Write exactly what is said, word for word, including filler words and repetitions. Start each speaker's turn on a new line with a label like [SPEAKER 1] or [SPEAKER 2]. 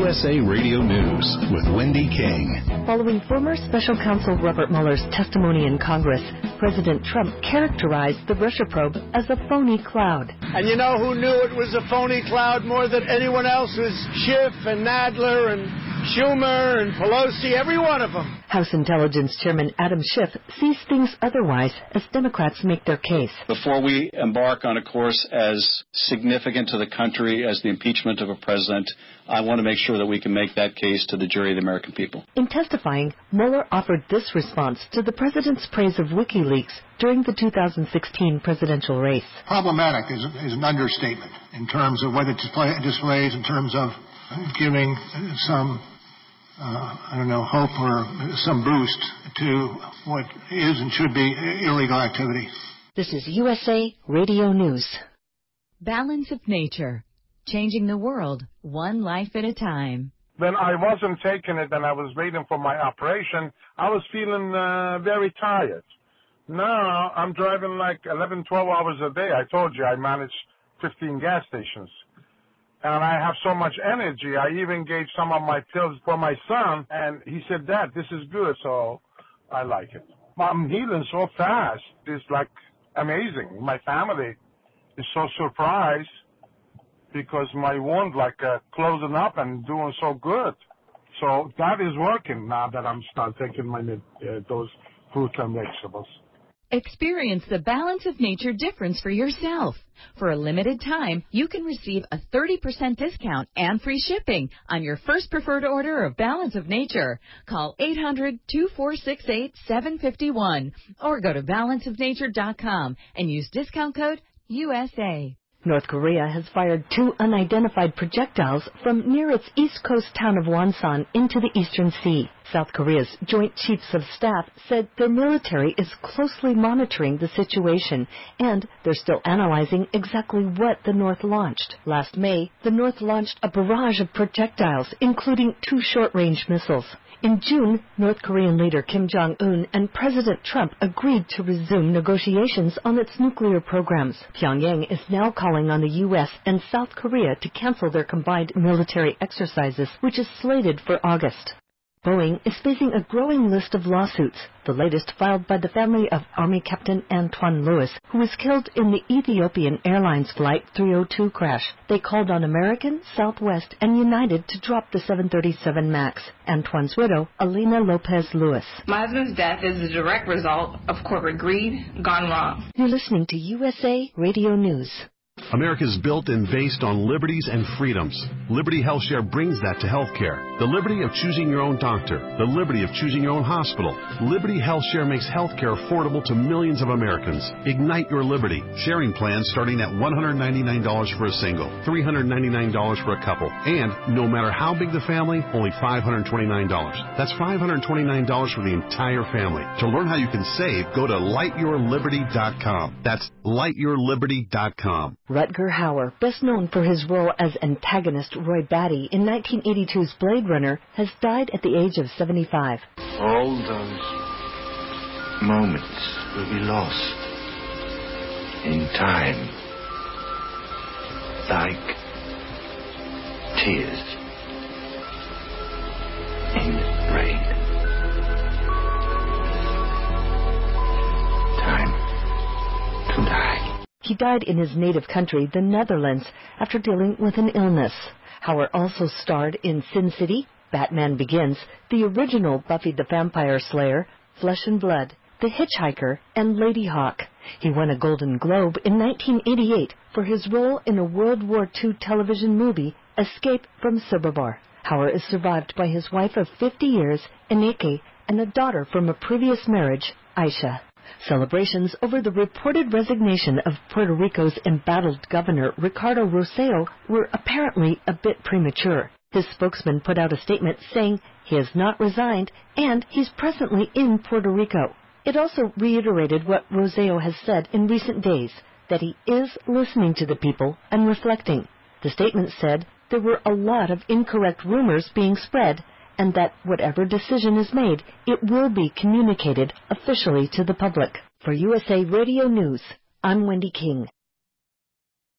[SPEAKER 1] S A Radio News with Wendy King.
[SPEAKER 2] Following former Special Counsel Robert Mueller's testimony in Congress, President Trump characterized the Russia probe as a phony cloud.
[SPEAKER 3] And you know who knew it was a phony cloud more than anyone else? Was Schiff and Nadler and Schumer and Pelosi, every one of them.
[SPEAKER 2] House Intelligence Chairman Adam Schiff sees things otherwise as Democrats make their case.
[SPEAKER 4] Before we embark on a course as significant to the country as the impeachment of a president, I want to make sure that we can make that case to the jury of the American people.
[SPEAKER 2] In testifying, Mueller offered this response to the president's praise of WikiLeaks during the two thousand sixteen presidential race.
[SPEAKER 5] Problematic is, is an understatement in terms of what it display, displays in terms of giving some, uh, I don't know, hope or some boost to what is and should be illegal activity.
[SPEAKER 2] This is U S A Radio News.
[SPEAKER 6] Balance of Nature, changing the world one life at a time.
[SPEAKER 7] When I wasn't taking it and I was waiting for my operation, I was feeling uh, very tired. Now I'm driving like eleven, twelve hours a day. I told you I manage fifteen gas stations. And I have so much energy. I even gave some of my pills for my son, and he said, Dad, this is good, so I like it. I'm healing so fast. It's like amazing. My family is so surprised because my wound like uh, closing up and doing so good. So that is working now that I'm start taking my uh, those fruits and vegetables.
[SPEAKER 6] Experience the Balance of Nature difference for yourself. For a limited time, you can receive a thirty percent discount and free shipping on your first preferred order of Balance of Nature. Call eight hundred, two four six eight, seven five one or go to balance of nature dot com and use discount code U S A.
[SPEAKER 2] North Korea has fired two unidentified projectiles from near its east coast town of Wonsan into the Eastern Sea. South Korea's Joint Chiefs of Staff said their military is closely monitoring the situation, and they're still analyzing exactly what the North launched. Last May, the North launched a barrage of projectiles, including two short-range missiles. In June, North Korean leader Kim Jong-un and President Trump agreed to resume negotiations on its nuclear programs. Pyongyang is now calling on the U S and South Korea to cancel their combined military exercises, which is slated for August. Boeing is facing a growing list of lawsuits, the latest filed by the family of Army Captain Antoine Lewis, who was killed in the Ethiopian Airlines Flight three oh two crash. They called on American, Southwest, and United to drop the seven thirty-seven MAX. Antoine's widow, Alina Lopez Lewis.
[SPEAKER 8] My husband's death is the direct result of corporate greed gone wrong.
[SPEAKER 2] You're listening to U S A Radio News.
[SPEAKER 9] America is built and based on liberties and freedoms. Liberty HealthShare brings that to healthcare. The liberty of choosing your own doctor. The liberty of choosing your own hospital. Liberty HealthShare makes healthcare affordable to millions of Americans. Ignite your liberty. Sharing plans starting at one hundred ninety-nine dollars for a single, three hundred ninety-nine dollars for a couple, and no matter how big the family, only five hundred twenty-nine dollars. That's five hundred twenty-nine dollars for the entire family. To learn how you can save, go to light your liberty dot com. That's light your liberty dot com.
[SPEAKER 2] Rutger Hauer, best known for his role as antagonist Roy Batty in nineteen eighty-two's Blade Runner, has died at the age of seventy-five.
[SPEAKER 10] All those moments will be lost in time, like tears in rain. Time to die.
[SPEAKER 2] He died in his native country, the Netherlands, after dealing with an illness. Hauer also starred in Sin City, Batman Begins, the original Buffy the Vampire Slayer, Flesh and Blood, The Hitchhiker, and Lady Hawk. He won a Golden Globe in nineteen eighty-eight for his role in a World War Two television movie, Escape from Sobibor. Hauer is survived by his wife of fifty years, Eneke, and a daughter from a previous marriage, Aisha. Celebrations over the reported resignation of Puerto Rico's embattled governor, Ricardo Rosselló, were apparently a bit premature. His spokesman put out a statement saying he has not resigned and he's presently in Puerto Rico. It also reiterated what Rosselló has said in recent days, that he is listening to the people and reflecting. The statement said there were a lot of incorrect rumors being spread, and that whatever decision is made, it will be communicated officially to the public. For U S A Radio News, I'm Wendy King.